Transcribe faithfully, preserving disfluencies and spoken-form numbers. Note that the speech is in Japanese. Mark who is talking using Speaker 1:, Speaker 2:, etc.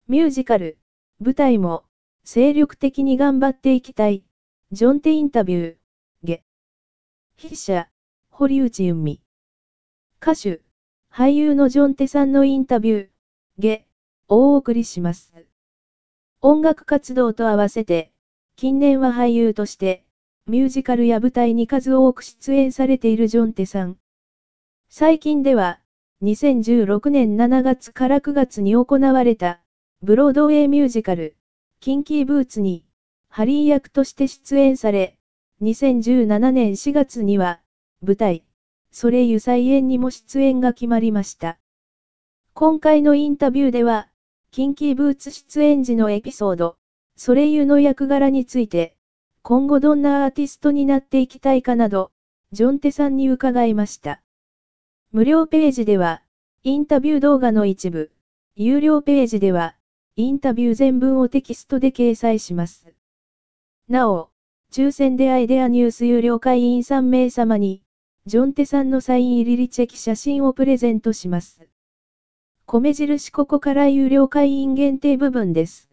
Speaker 1: ミュージカル、舞台も、精力的に頑張っていきたい。ジョンテインタビュー、ゲ。筆者、堀内由美。歌手、俳優のジョンテさんのインタビュー、ゲ、をお送りします。音楽活動と合わせて、近年は俳優として、ミュージカルや舞台に数多く出演されているジョンテさん。最近では、にせんじゅうろくねんしちがつからくがつに行われた、ブロードウェイミュージカル、キンキーブーツに、ハリー役として出演され、にせんじゅうななねんしがつには、舞台、ソレイユ再演にも出演が決まりました。今回のインタビューでは、キンキーブーツ出演時のエピソード、ソレイユの役柄について、今後どんなアーティストになっていきたいかなど、ジョンテさんに伺いました。無料ページでは、インタビュー動画の一部、有料ページでは、インタビュー全文をテキストで掲載します。なお、抽選でアイデアニュース有料会員さんめいさまに、ジョンテさんのサイン入りリチェキ写真をプレゼントします。米印ここから有料会員限定部分です。